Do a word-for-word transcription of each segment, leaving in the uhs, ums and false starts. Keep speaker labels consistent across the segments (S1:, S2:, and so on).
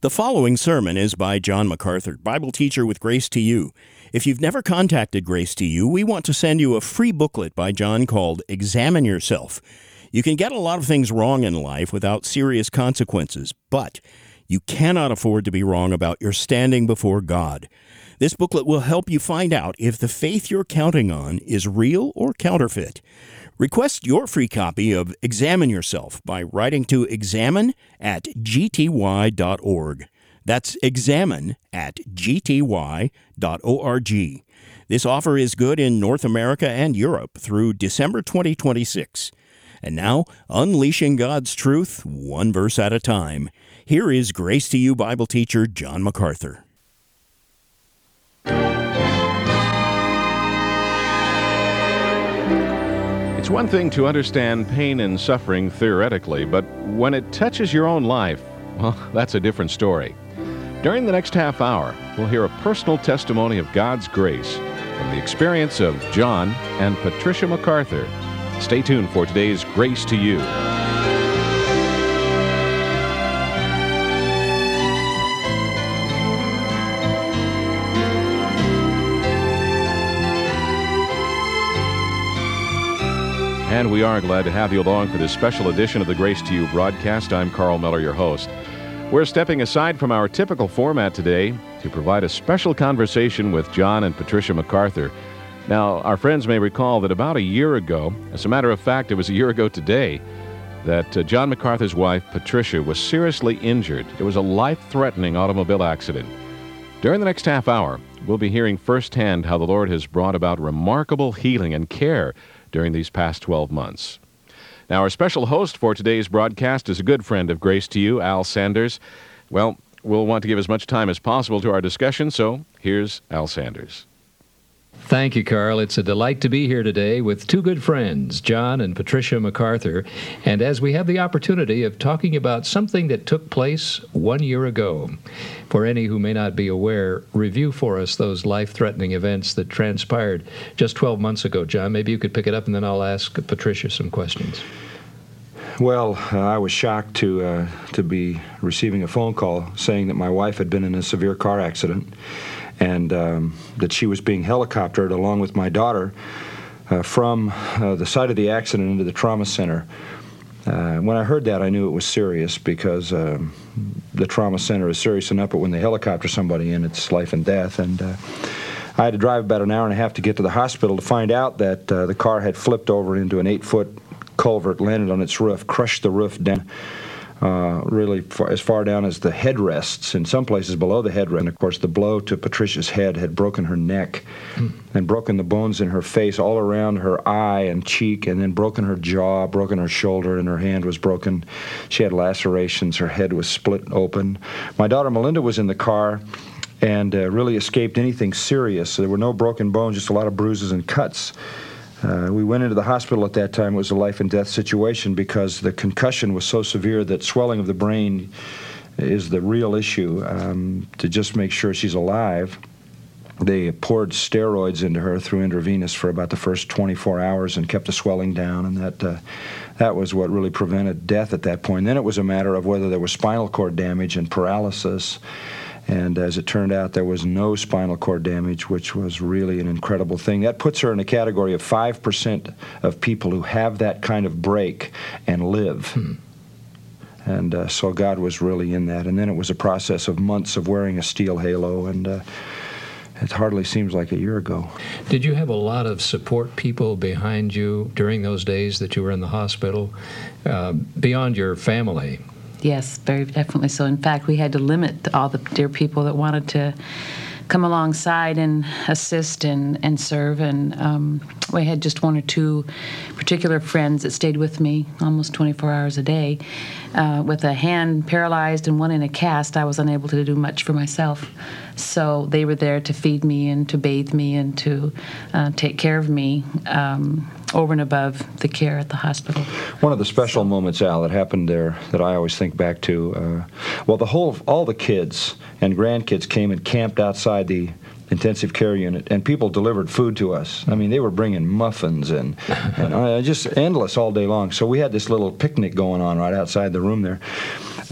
S1: The following sermon is by John MacArthur, Bible teacher with Grace to You. If you've never contacted Grace to You, we want to send you a free booklet by John called Examine Yourself. You can get a lot of things wrong in life without serious consequences, but you cannot afford to be wrong about your standing before God. This booklet will help you find out if the faith you're counting on is real or counterfeit. Request your free copy of Examine Yourself by writing to examine at g t y dot org. That's examine at g t y dot org. This offer is good in North America and Europe through December twenty twenty-six. And now, unleashing God's truth, one verse at a time. Here is Grace to You Bible teacher John MacArthur.
S2: It's one thing to understand pain and suffering theoretically, but when it touches your own life, well, that's a different story. During the next half hour, we'll hear a personal testimony of God's grace from the experience of John and Patricia MacArthur. Stay tuned for today's Grace to You. And we are glad to have you along for this special edition of the Grace to You broadcast. I'm Carl Miller, your host. We're stepping aside from our typical format today to provide a special conversation with John and Patricia MacArthur. Now, our friends may recall that about a year ago, as a matter of fact, it was a year ago today, that uh, John MacArthur's wife, Patricia, was seriously injured. It was a life-threatening automobile accident. During the next half hour, we'll be hearing firsthand how the Lord has brought about remarkable healing and care during these past twelve months. Now, our special host for today's broadcast is a good friend of Grace to You, Al Sanders. Well, we'll want to give as much time as possible to our discussion, so here's Al Sanders.
S3: Thank you, Carl. It's a delight to be here today with two good friends, John and Patricia MacArthur, and as we have the opportunity of talking about something that took place one year ago. For any who may not be aware, review for us those life-threatening events that transpired just twelve months ago. John, maybe you could pick it up, and then I'll ask Patricia some questions.
S4: Well, uh, I was shocked to uh, to be receiving a phone call saying that my wife had been in a severe car accident, and um, that she was being helicoptered along with my daughter uh, from uh, the site of the accident into the trauma center. Uh, when I heard that, I knew it was serious because uh, the trauma center is serious enough, but when they helicopter somebody in, it's life and death. And uh, I had to drive about an hour and a half to get to the hospital to find out that uh, the car had flipped over into an eight-foot culvert, landed on its roof, crushed the roof down. Uh, really far, as far down as the headrests, in some places below the headrest. And of course, the blow to Patricia's head had broken her neck mm. and broken the bones in her face all around her eye and cheek, and then broken her jaw, broken her shoulder, and her hand was broken. She had lacerations. Her head was split open. My daughter Melinda was in the car and uh, really escaped anything serious. So there were no broken bones, just a lot of bruises and cuts. Uh, we went into the hospital at that time. It was a life and death situation because the concussion was so severe that swelling of the brain is the real issue. Um, to just make sure she's alive, they poured steroids into her through intravenous for about the first twenty-four hours and kept the swelling down, and that uh, that was what really prevented death at that point. And then it was a matter of whether there was spinal cord damage and paralysis. And as it turned out, there was no spinal cord damage, which was really an incredible thing. That puts her in a category of five percent of people who have that kind of break and live. Hmm. And uh, so God was really in that. And then it was a process of months of wearing a steel halo, and uh, it hardly seems like a year ago.
S3: Did you have a lot of support people behind you during those days that you were in the hospital, uh, beyond your family?
S5: Yes, very definitely so. In fact, we had to limit all the dear people that wanted to come alongside and assist and, and serve. And um, we had just one or two particular friends that stayed with me almost twenty-four hours a day. Uh, with a hand paralyzed and one in a cast, I was unable to do much for myself. So they were there to feed me and to bathe me and to uh, take care of me um, over and above the care at the hospital.
S4: One of the special so. moments, Al, that happened there that I always think back to, uh, well, the whole, all the kids and grandkids came and camped outside the intensive care unit, and people delivered food to us. I mean, they were bringing muffins and, and uh, just endless all day long. So we had this little picnic going on right outside the room there.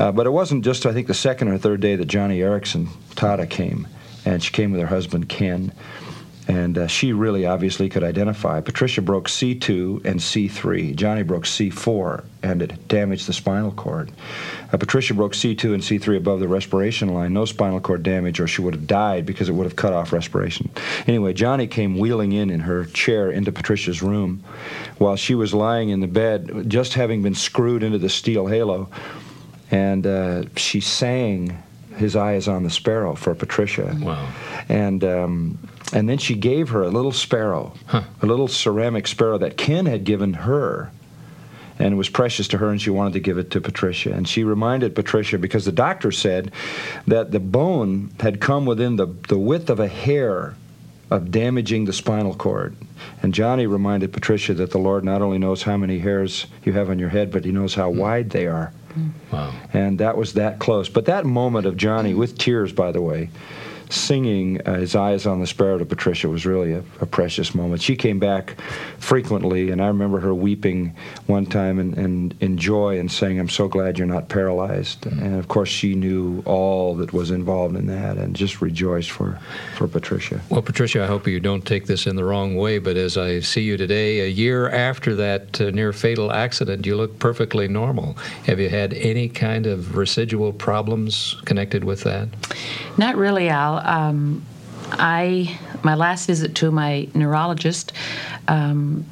S4: Uh, but it wasn't just, I think, the second or third day that Johnny Erickson, Tada, came, and she came with her husband, Ken, and uh, she really obviously could identify. Patricia broke C two and C three. Johnny broke C four, and it damaged the spinal cord. Uh, Patricia broke C two and C three above the respiration line. No spinal cord damage, or she would have died because it would have cut off respiration. Anyway, Johnny came wheeling in in her chair into Patricia's room while she was lying in the bed, just having been screwed into the steel halo, and uh, she sang "His Eye is on the Sparrow" for Patricia.
S3: Wow.
S4: And um, and then she gave her a little sparrow, huh. a little ceramic sparrow that Ken had given her, and it was precious to her, and she wanted to give it to Patricia. And she reminded Patricia, because the doctor said that the bone had come within the, the width of a hair of damaging the spinal cord. And Johnny reminded Patricia that the Lord not only knows how many hairs you have on your head, but he knows how mm. wide they are.
S3: Wow.
S4: And that was that close. But that moment of Johnny, with tears, by the way, singing uh, "His Eye is on the Sparrow" to Patricia was really a, a precious moment. She came back frequently, and I remember her weeping one time in, in, in joy and saying, "I'm so glad you're not paralyzed." Mm-hmm. And of course she knew all that was involved in that and just rejoiced for, for Patricia.
S3: Well, Patricia, I hope you don't take this in the wrong way, but as I see you today, a year after that uh, near-fatal accident, you look perfectly normal. Have you had any kind of residual problems connected with that?
S5: Not really, Al. Um, I my last visit to my neurologist, um,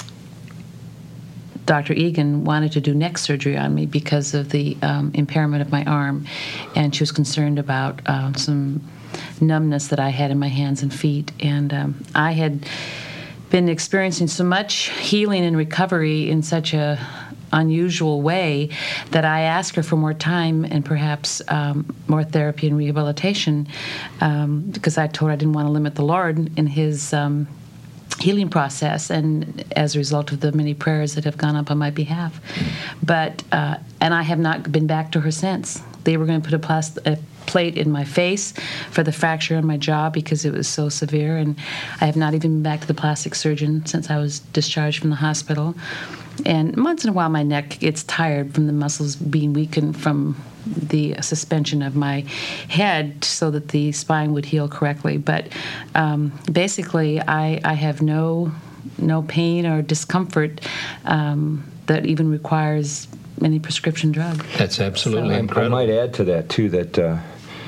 S5: Doctor Egan wanted to do neck surgery on me because of the um, impairment of my arm, and she was concerned about uh, some numbness that I had in my hands and feet. And um, I had been experiencing so much healing and recovery in such a unusual way that I asked her for more time and perhaps um, more therapy and rehabilitation um, because I told her I didn't want to limit the Lord in his um, healing process, and as a result of the many prayers that have gone up on my behalf. But uh, and I have not been back to her since. They were going to put a, plast- a plate in my face for the fracture in my jaw because it was so severe, and I have not even been back to the plastic surgeon since I was discharged from the hospital. And once in a while my neck gets tired from the muscles being weakened from the suspension of my head so that the spine would heal correctly. But um, basically I, I have no no pain or discomfort um, that even requires any prescription drug.
S3: That's absolutely
S4: so,
S3: incredible.
S4: I might add to that, too, that uh,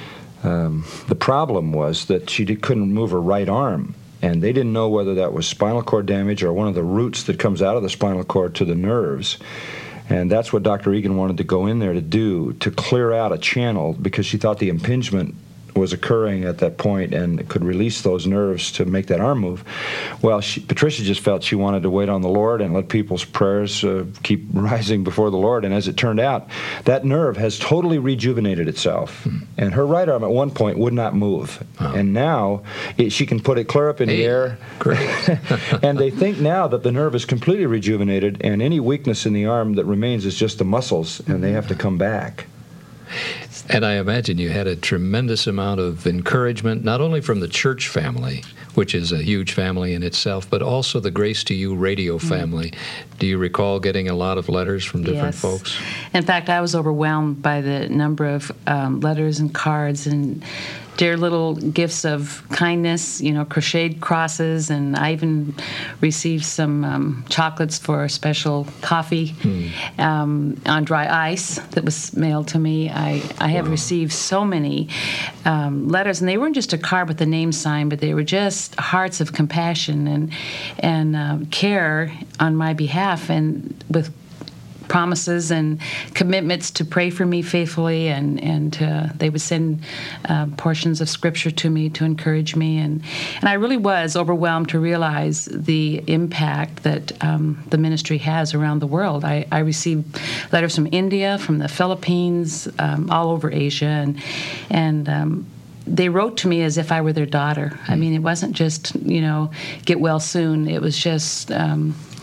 S4: um, the problem was that she did, couldn't move her right arm. And they didn't know whether that was spinal cord damage or one of the roots that comes out of the spinal cord to the nerves. And that's what Doctor Egan wanted to go in there to do, to clear out a channel, because she thought the impingement was occurring at that point and it could release those nerves to make that arm move. Well, she, Patricia just felt she wanted to wait on the Lord and let people's prayers uh, keep rising before the Lord. And as it turned out, that nerve has totally rejuvenated itself. Hmm. And her right arm at one point would not move. Oh. And now it, she can put it clear up in
S3: hey,
S4: the air.
S3: Great.
S4: And they think now that the nerve is completely rejuvenated and any weakness in the arm that remains is just the muscles, and they have to come back.
S3: And I imagine you had a tremendous amount of encouragement, not only from the church family, which is a huge family in itself, but also the Grace to You radio family. Mm. Do you recall getting a lot of letters from different
S5: yes.
S3: folks?
S5: In fact, I was overwhelmed by the number of um, letters and cards and dear little gifts of kindness, you know, crocheted crosses, and I even received some um, chocolates for a special coffee hmm. um, on dry ice that was mailed to me. I, I have wow. received so many um, letters, and they weren't just a card with the name sign, but they were just hearts of compassion and and uh, care on my behalf, and with promises and commitments to pray for me faithfully, and and uh, they would send uh, portions of scripture to me to encourage me, and and I really was overwhelmed to realize the impact that um, the ministry has around the world. I, I received letters from India, from the Philippines, um, all over Asia, and and um, they wrote to me as if I were their daughter. I mean, it wasn't just, you know, get well soon. It was just um,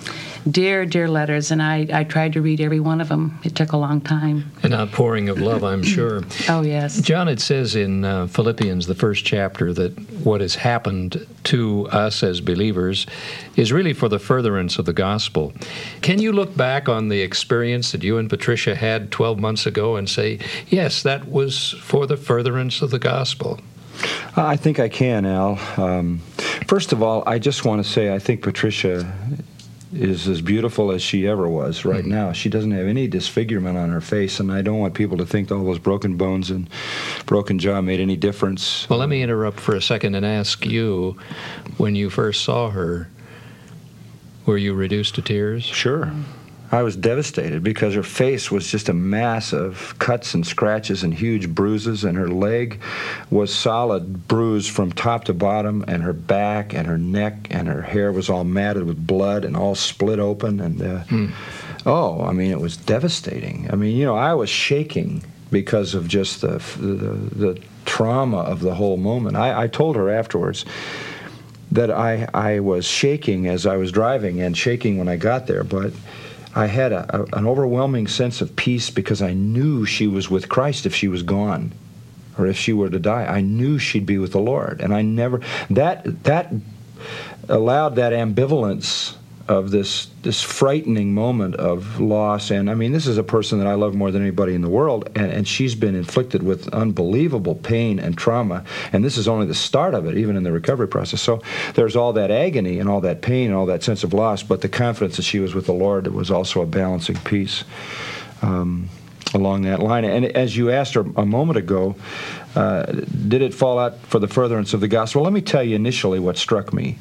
S5: dear, dear letters, and I, I tried to read every one of them. It took a long time.
S3: An outpouring of love, I'm sure.
S5: Oh, yes.
S3: John, it says in uh, Philippians, the first chapter, that what has happened to us as believers is really for the furtherance of the gospel. Can you look back on the experience that you and Patricia had twelve months ago and say, yes, that was for the furtherance of the gospel?
S4: I think I can, Al. Um, first of all, I just want to say I think Patricia is as beautiful as she ever was right mm-hmm. now. She doesn't have any disfigurement on her face, and I don't want people to think all those broken bones and broken jaw made any difference.
S3: Well, let me interrupt for a second and ask you, when you first saw her, were you reduced to tears?
S4: Sure. I was devastated because her face was just a mass of cuts and scratches and huge bruises, and her leg was solid bruised from top to bottom, and her back and her neck and her hair was all matted with blood and all split open. And uh, hmm. oh, I mean, it was devastating. I mean, you know, I was shaking because of just the the, the trauma of the whole moment. I, I told her afterwards that I I was shaking as I was driving and shaking when I got there, but I had a, a, an overwhelming sense of peace because I knew she was with Christ if she was gone, or if she were to die. I knew she'd be with the Lord, and I never that that allowed that ambivalence of this this frightening moment of loss. And I mean, this is a person that I love more than anybody in the world, and, and she's been inflicted with unbelievable pain and trauma, and this is only the start of it, even in the recovery process. So there's all that agony and all that pain and all that sense of loss, but the confidence that she was with the Lord, it was also a balancing piece um, along that line. And as you asked her a moment ago, uh, did it fall out for the furtherance of the gospel? Let me tell you initially what struck me.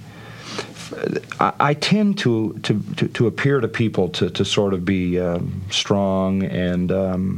S4: I, I tend to, to, to, to appear to people to, to sort of be um, strong and um,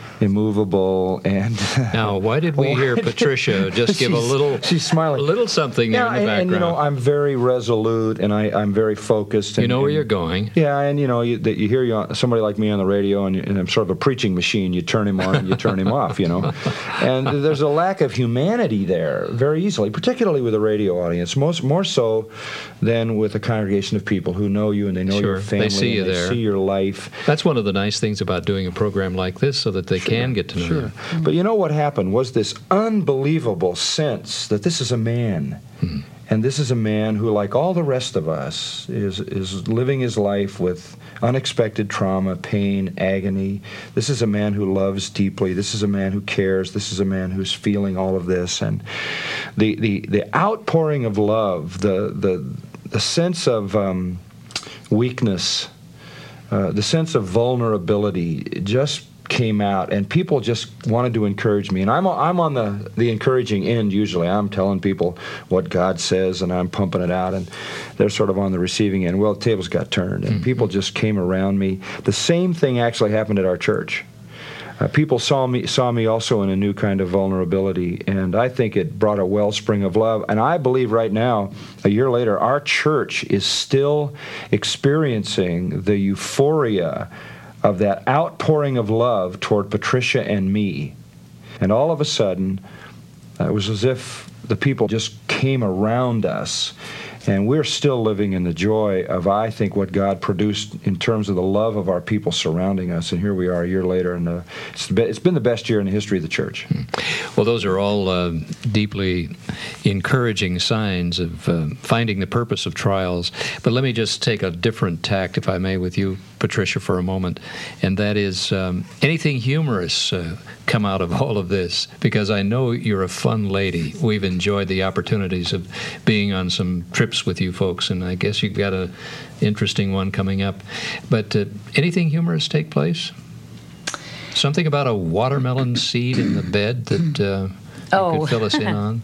S4: immovable. And
S3: now, why did we hear Patricia just give a little?
S4: She's smiling.
S3: A little something
S4: yeah,
S3: there in the
S4: and,
S3: background.
S4: And you know, I'm very resolute, and I, I'm very focused. And,
S3: you know where
S4: and,
S3: you're going.
S4: Yeah, and you know you, that you hear you on, somebody like me on the radio, and, and I'm sort of a preaching machine. You turn him on and you turn him off. You know, and there's a lack of humanity there very easily, particularly with a radio audience, most more so than with a congregation of people who know you and they know
S3: sure,
S4: your family.
S3: They see you
S4: and they
S3: there.
S4: See your life.
S3: That's one of the nice things about doing a program like this, so that they
S4: sure,
S3: can get to know
S4: sure.
S3: you.
S4: But you know what happened was this unbelievable sense that this is a man. Mm-hmm. And this is a man who, like all the rest of us, is is living his life with unexpected trauma, pain, agony. This is a man who loves deeply. This is a man who cares. This is a man who's feeling all of this. And the the, the outpouring of love, the the the sense of um, weakness, uh, the sense of vulnerability, just came out, and people just wanted to encourage me. And I'm I'm on the, the encouraging end usually. I'm telling people what God says, and I'm pumping it out, and they're sort of on the receiving end. Well, the tables got turned, and mm-hmm. people just came around me. The same thing actually happened at our church. Uh, people saw me saw me also in a new kind of vulnerability, and I think it brought a wellspring of love. And I believe right now, a year later, our church is still experiencing the euphoria of that outpouring of love toward Patricia and me. And all of a sudden, uh, it was as if the people just came around us. And we're still living in the joy of, I think, what God produced in terms of the love of our people surrounding us. And here we are a year later, and uh, it's, it's been the best year in the history of the church.
S3: Well, those are all uh, deeply encouraging signs of uh, finding the purpose of trials. But let me just take a different tack, if I may, with you, Patricia, for a moment. And that is um, anything humorous uh, come out of all of this? Because I know you're a fun lady. We've enjoyed the opportunities of being on some trips with you folks, and I guess you've got an interesting one coming up. But uh, anything humorous take place? Something about a watermelon seed in the bed that uh,
S5: oh.
S3: you could fill us in on?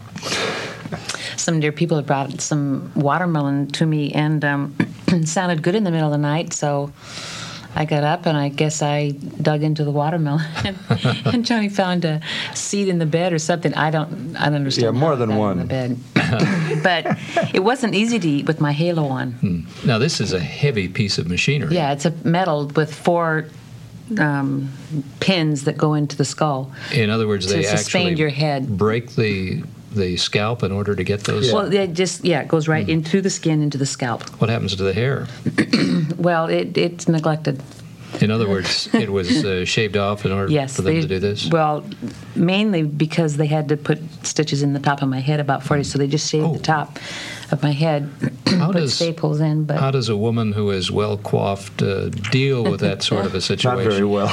S5: Some dear people had brought some watermelon to me, and um, it sounded good in the middle of the night, so I got up, and I guess I dug into the watermelon, and, and Johnny found a seed in the bed or something. I don't, I don't understand.
S4: Yeah, more than one.
S5: In the bed. But it wasn't easy to eat with my Halo on.
S3: Hmm. Now, this is a heavy piece of machinery.
S5: Yeah, it's a metal with four um, pins that go into the skull.
S3: In other words,
S5: to
S3: they
S5: suspend
S3: actually
S5: your head.
S3: break the the scalp in order to get those?
S5: Well, it just, yeah, it goes right
S3: Mm.
S5: in through the skin into the scalp.
S3: What happens to the hair?
S5: Well, it, it's neglected.
S3: In other words, it was uh, shaved off in order
S5: Yes.
S3: for them
S5: they-
S3: to do this?
S5: Well, mainly because they had to put stitches in the top of my head, about forty, so they just shaved
S3: Oh.
S5: the top of my head,
S3: How
S5: put
S3: does-
S5: staples in, but...
S3: How does a woman who is well coiffed uh, deal with that sort of a
S4: Not
S3: situation?
S4: very well.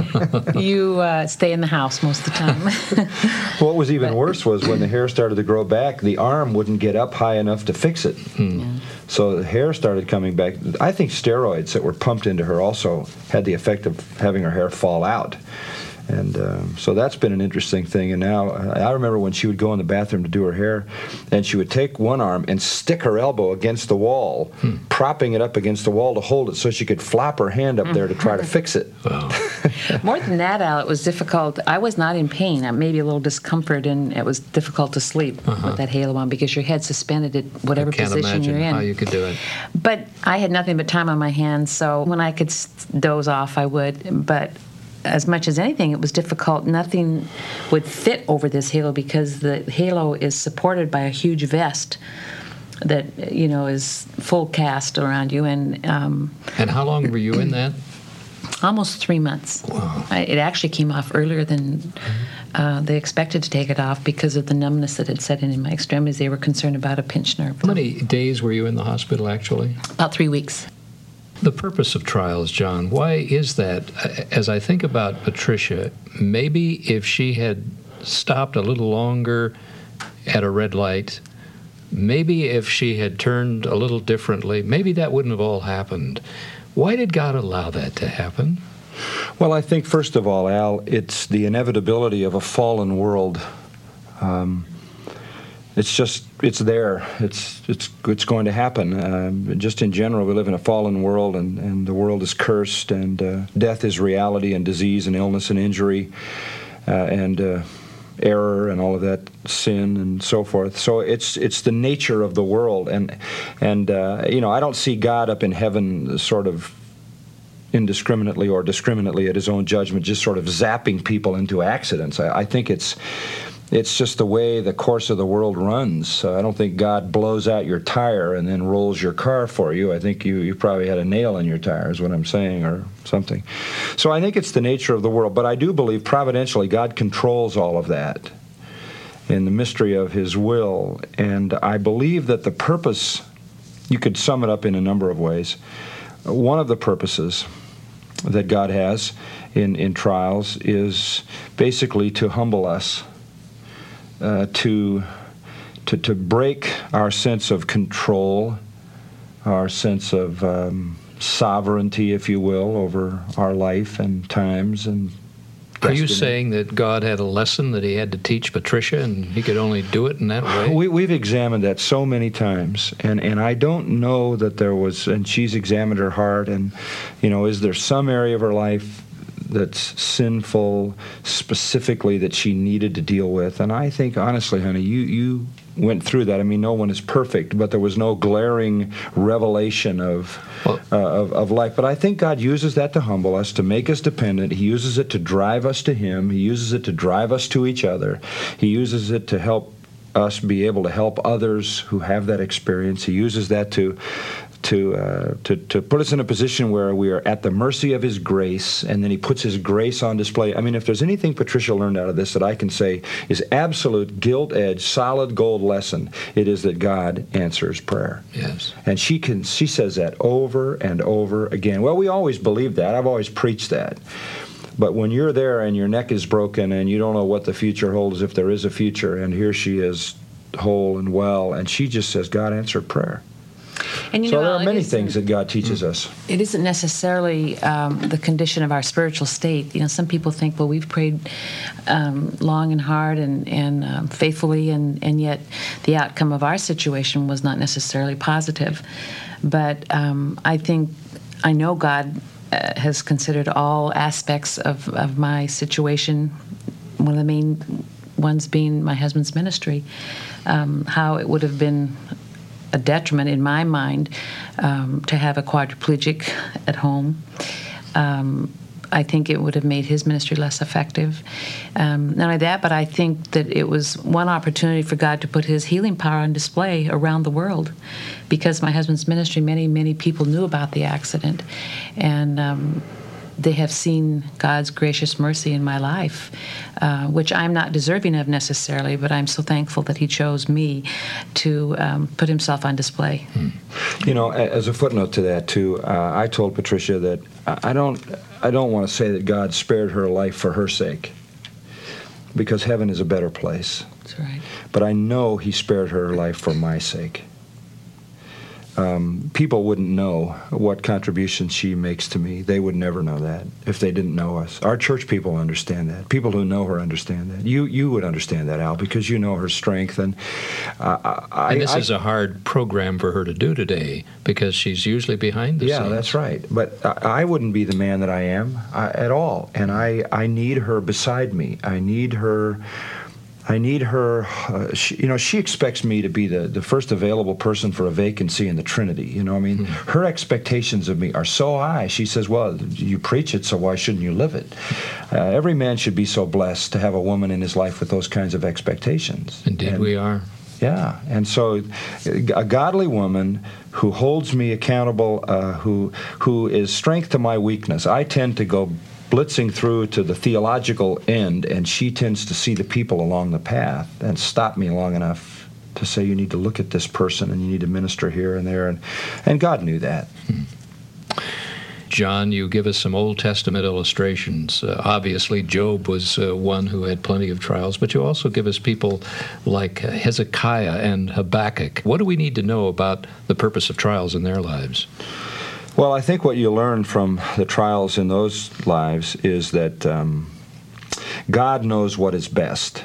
S5: You uh, stay in the house most of the time.
S4: What was even worse was when the hair started to grow back, the arm wouldn't get up high enough to fix it. So the hair started coming back. I think steroids that were pumped into her also had the effect of having her hair fall out. And um, so that's been an interesting thing. And now uh, I remember when she would go in the bathroom to do her hair, and she would take one arm and stick her elbow against the wall,
S3: Hmm.
S4: propping it up against the wall to hold it so she could flop her hand up there to try to fix it.
S3: Wow.
S5: More than that, Al, it was difficult. I was not in pain. Uh, Maybe a little discomfort, and it was difficult to sleep with that halo on because your head's suspended at whatever
S3: Uh-huh. I can't
S5: position
S3: imagine
S5: you're in.
S3: how you could do it.
S5: But I had nothing but time on my hands, so when I could s- doze off, I would. But as much as anything, it was difficult. Nothing would fit over this halo because the halo is supported by a huge vest that, you know, is full cast around you, and um,
S3: And how long were you in that?
S5: almost three months. I, it actually came off earlier than uh, they expected to take it off because of the numbness that had set in in my extremities. They were concerned about a pinched nerve.
S3: How many days were you in the hospital, actually?
S5: About three weeks.
S3: The purpose of trials, John, why is that? As I think about Patricia, maybe if she had stopped a little longer at a red light, maybe if she had turned a little differently, maybe that wouldn't have all happened. Why did God allow that to happen?
S4: Well, I think, first of all, Al, it's the inevitability of a fallen world. Um, it's just, it's there. It's it's it's going to happen. Um, just in general, we live in a fallen world, and, and the world is cursed, and uh, death is reality, and disease and illness and injury, uh, and uh, error and all of that, sin and so forth. So it's it's the nature of the world, and and uh, you know, I don't see God up in heaven sort of indiscriminately or discriminately at his own judgment, just sort of zapping people into accidents. I, I think it's it's just the way the course of the world runs. Uh, I don't think God blows out your tire and then rolls your car for you. I think you, you probably had a nail in your tire, is what I'm saying, or something. So I think it's the nature of the world. But I do believe providentially God controls all of that in the mystery of his will. And I believe that the purpose, you could sum it up in a number of ways. One of the purposes that God has in, in trials is basically to humble us, uh, to, to, to break our sense of control, our sense of um, sovereignty, if you will, over our life and times and
S3: Are you
S4: destiny.
S3: saying that God had a lesson that he had to teach Patricia and he could only do it in that way?
S4: We, we've examined that so many times, and, and I don't know that there was, and she's examined her heart, and, you know, is there some area of her life that's sinful specifically that she needed to deal with? And I think, honestly, honey, you, you went through that. I mean, no one is perfect, but there was no glaring revelation of,
S3: Well-
S4: uh, of, of life. But I think God uses that to humble us, to make us dependent. He uses it to drive us to him. He uses it to drive us to each other. He uses it to help us be able to help others who have that experience. He uses that to to uh, to to put us in a position where we are at the mercy of his grace, and then he puts his grace on display. I mean, if there's anything Patricia learned out of this that I can say is absolute gilt-edged, solid gold lesson, it is that God answers prayer.
S3: Yes.
S4: And she can she says that over and over again. Well, we always believe that. I've always preached that. But when you're there and your neck is broken and you don't know what the future holds, if there is a future, and here she is whole and well, and she just says, God answered prayer.
S5: And you
S4: So
S5: know,
S4: there
S5: Al,
S4: are
S5: it
S4: many
S5: isn't-
S4: things that God teaches us.
S5: It isn't necessarily um, the condition of our spiritual state. You know, some people think, well, we've prayed um, long and hard and, and um, faithfully, and, and yet the outcome of our situation was not necessarily positive. But um, I think, I know God uh, has considered all aspects of, of my situation, one of the main ones being my husband's ministry, um, how it would have been a detriment in my mind um, to have a quadriplegic at home. Um, I think it would have made his ministry less effective. Um, not only that, but I think that it was one opportunity for God to put his healing power on display around the world. Because my husband's ministry, many, many people knew about the accident. And um, they have seen God's gracious mercy in my life, uh, which I'm not deserving of necessarily, but I'm so thankful that he chose me to um, put himself on display.
S4: Hmm. You know, as a footnote to that, too, uh, I told Patricia that I don't, I don't want to say that God spared her life for her sake, because heaven is a better place.
S5: That's right.
S4: But I know he spared her life for my sake. Um, people wouldn't know what contribution she makes to me. They would never know that if they didn't know us. Our church people understand that. People who know her understand that. You you would understand that, Al, because you know her strength. And, uh, I,
S3: and this
S4: I,
S3: is a hard program for her to do today because she's usually behind the
S4: yeah,
S3: scenes.
S4: Yeah, that's right. But I, I wouldn't be the man that I am I, at all. And I, I need her beside me. I need her... I need her, uh, she, you know, she expects me to be the, the first available person for a vacancy in the Trinity. You know, I mean, mm-hmm. her expectations of me are so high. She says, well, you preach it, so why shouldn't you live it? Uh, every man should be so blessed to have a woman in his life with those kinds of expectations.
S3: Indeed,
S4: and,
S3: we are.
S4: Yeah, and so a godly woman who holds me accountable, uh, who who is strength to my weakness. I tend to go blitzing through to the theological end, and she tends to see the people along the path and stop me long enough to say, you need to look at this person and you need to minister here and there, and, and God knew that.
S3: Hmm. John, you give us some Old Testament illustrations. Uh, obviously, Job was uh, one who had plenty of trials, but you also give us people like Hezekiah and Habakkuk. What do we need to know about the purpose of trials in their lives?
S4: Well, I think what you learn from the trials in those lives is that um, God knows what is best.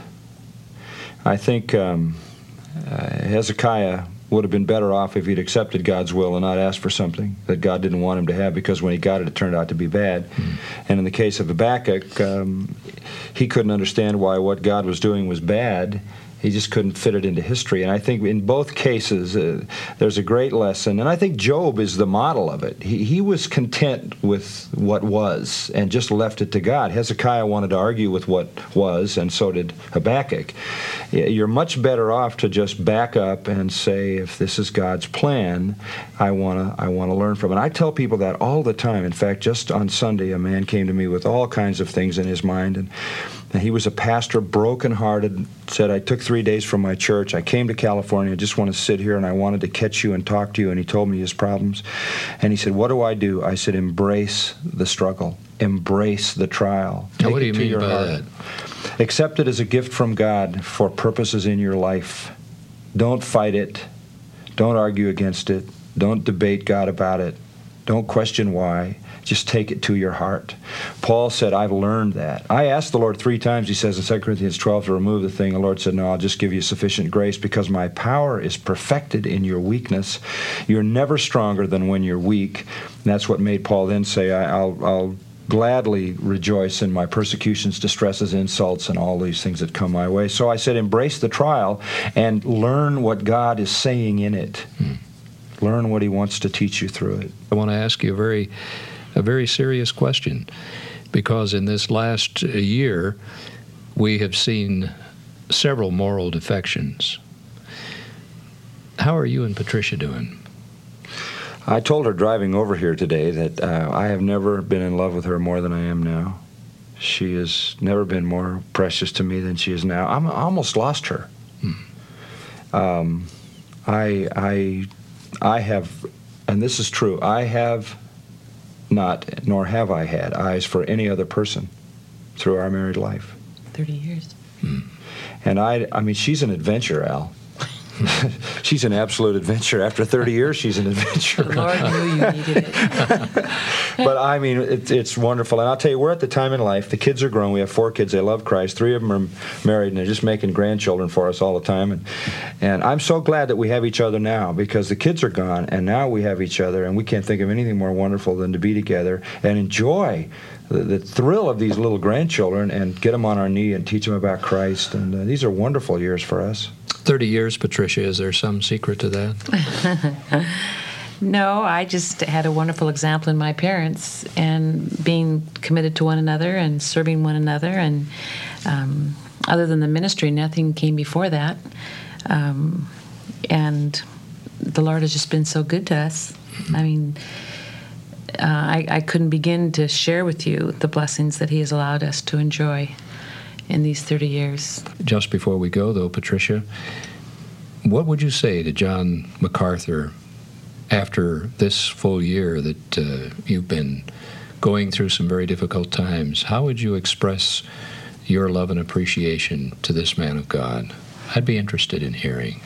S4: I think um, uh, Hezekiah would have been better off if he'd accepted God's will and not asked for something that God didn't want him to have, because when he got it, it turned out to be bad. Mm. And in the case of Habakkuk, um, he couldn't understand why what God was doing was bad. He just couldn't fit it into history. And I think in both cases, uh, there's a great lesson. And I think Job is the model of it. He, he was content with what was and just left it to God. Hezekiah wanted to argue with what was, and so did Habakkuk. You're much better off to just back up and say, if this is God's plan, I want to I want to learn from it. I tell people that all the time. In fact, just on Sunday, a man came to me with all kinds of things in his mind, and And he was a pastor, brokenhearted, said, I took three days from my church. I came to California. I just want to sit here, and I wanted to catch you and talk to you. And he told me his problems. And he said, what do I do? I said, embrace the struggle. Embrace the trial.
S3: Now, what do you mean by
S4: heart.
S3: that?
S4: Accept it as a gift from God for purposes in your life. Don't fight it. Don't argue against it. Don't debate God about it. Don't question why. Just take it to your heart. Paul said, I've learned that. I asked the Lord three times, he says in Second Corinthians twelve, to remove the thing. The Lord said, no, I'll just give you sufficient grace because my power is perfected in your weakness. You're never stronger than when you're weak. And that's what made Paul then say, I, I'll, I'll gladly rejoice in my persecutions, distresses, insults, and all these things that come my way. So I said, embrace the trial and learn what God is saying in it. Hmm. Learn what he wants to teach you through it.
S3: I want to ask you a very a very serious question, because in this last year we have seen several moral defections. How are you and Patricia doing?
S4: I told her driving over here today that uh, I have never been in love with her more than I am now. She has never been more precious to me than she is now. I'm, I almost lost her. Hmm. Um, I, I, I have, and this is true, I have not, nor have I had, eyes for any other person through our married life.
S5: thirty years.
S3: Hmm.
S4: And I, I mean, she's an adventure, Al. She's an absolute adventure. After thirty years, she's an adventure.
S5: The Lord knew you needed it.
S4: But I mean, it, it's wonderful. And I'll tell you, we're at the time in life, the kids are grown. We have four kids. They love Christ. Three of them are married, and they're just making grandchildren for us all the time. And, and I'm so glad that we have each other now, because the kids are gone, and now we have each other, and we can't think of anything more wonderful than to be together and enjoy the, the thrill of these little grandchildren and get them on our knee and teach them about Christ. And uh, these are wonderful years for us.
S3: thirty years, Patricia. Is there some secret to that?
S5: No, I just had a wonderful example in my parents and being committed to one another and serving one another. And um, other than the ministry, nothing came before that. Um, and the Lord has just been so good to us. I mean, uh, I, I couldn't begin to share with you the blessings that He has allowed us to enjoy in these thirty years.
S3: Just before we go, though, Patricia, what would you say to John MacArthur after this full year that uh, you've been going through some very difficult times? How would you express your love and appreciation to this man of God? I'd be interested in hearing.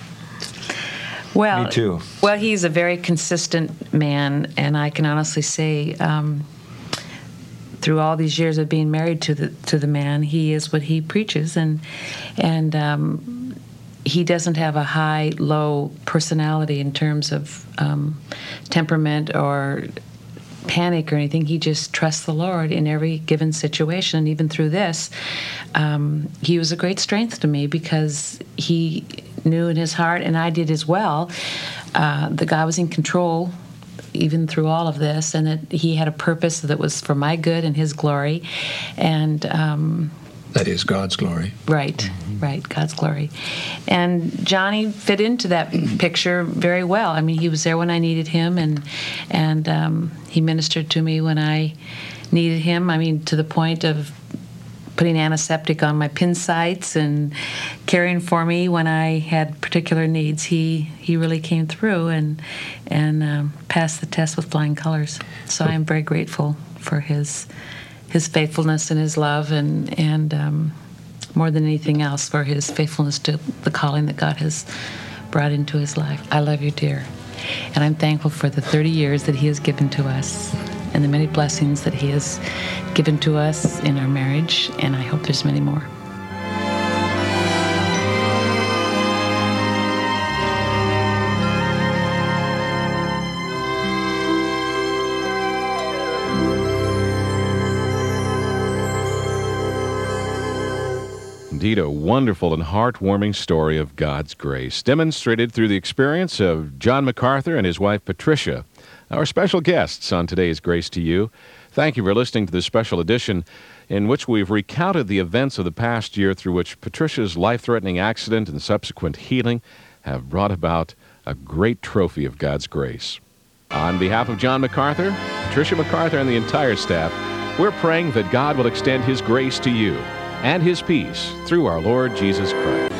S5: Well,
S4: Me too.
S5: Well, he's a very consistent man, and I can honestly say, um, through all these years of being married to the to the man, he is what he preaches, and and um, he doesn't have a high-low personality in terms of um, temperament or panic or anything. He just trusts the Lord in every given situation. And even through this, um, he was a great strength to me because he knew in his heart, and I did as well, uh, that God was in control even through all of this, and that He had a purpose that was for my good and His glory. And um,
S3: that is God's glory.
S5: Right, mm-hmm. right, God's glory. And Johnny fit into that picture very well. I mean, he was there when I needed him, and and um, he ministered to me when I needed him. I mean, to the point of putting antiseptic on my pin sites and caring for me when I had particular needs. He he really came through and and um, passed the test with flying colors. So I am very grateful for his his faithfulness and his love, and and um, more than anything else, for his faithfulness to the calling that God has brought into his life. I love you, dear, and I'm thankful for the thirty years that He has given to us, and the many blessings that He has given to us in our marriage, and I hope there's many more.
S2: Indeed, a wonderful and heartwarming story of God's grace, demonstrated through the experience of John MacArthur and his wife Patricia, our special guests on today's Grace to You. Thank you for listening to this special edition in which we've recounted the events of the past year through which Patricia's life-threatening accident and subsequent healing have brought about a great trophy of God's grace. On behalf of John MacArthur, Patricia MacArthur, and the entire staff, we're praying that God will extend His grace to you and His peace through our Lord Jesus Christ.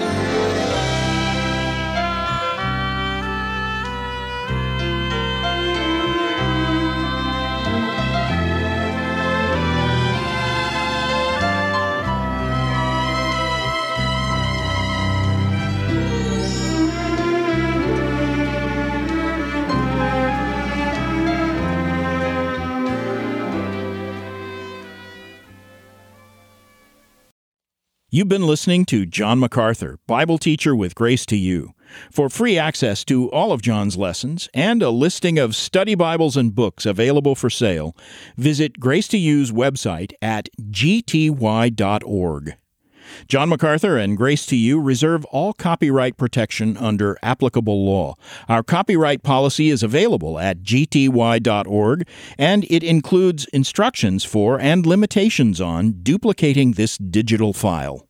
S1: You've been listening to John MacArthur, Bible teacher with Grace to You. For free access to all of John's lessons and a listing of study Bibles and books available for sale, visit Grace to You's website at g t y dot org. John MacArthur and Grace to You reserve all copyright protection under applicable law. Our copyright policy is available at g t y dot org, and it includes instructions for and limitations on duplicating this digital file.